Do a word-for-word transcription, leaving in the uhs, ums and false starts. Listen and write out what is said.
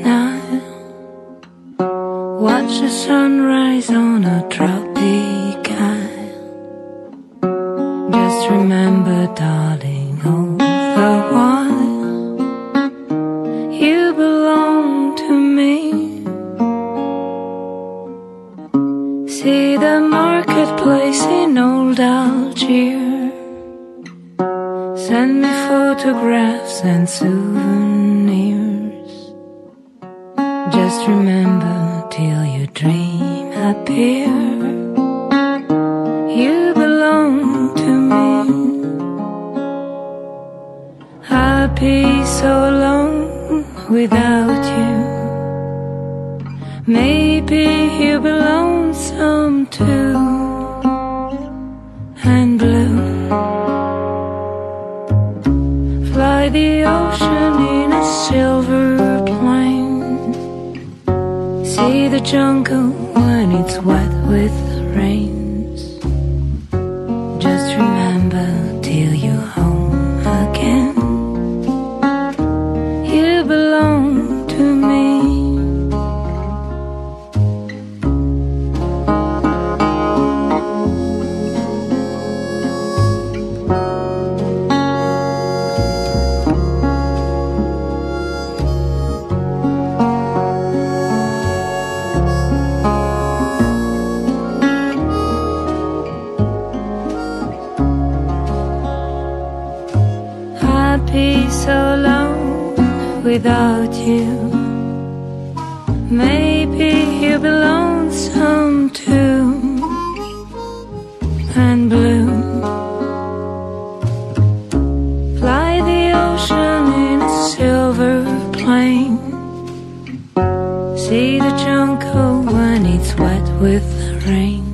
Nile. Watch the sunrise on a tropic isle. Just remember, darling, all the while you belong to me. See the marketplace in old Algiers. Send me photographs and souvenirs. Just remember, till your dream appear, you belong to me. I'll be so alone without you. Maybe you'll be lonesome too, and blue. Fly the ocean in a silver plane. See the jungle when it's wet with rains. Just remember, till you're home again, you belong to me. Be so alone without you. Maybe you'll be lonesome too, and blue. Fly the ocean in a silver plane. See the jungle when it's wet with rain.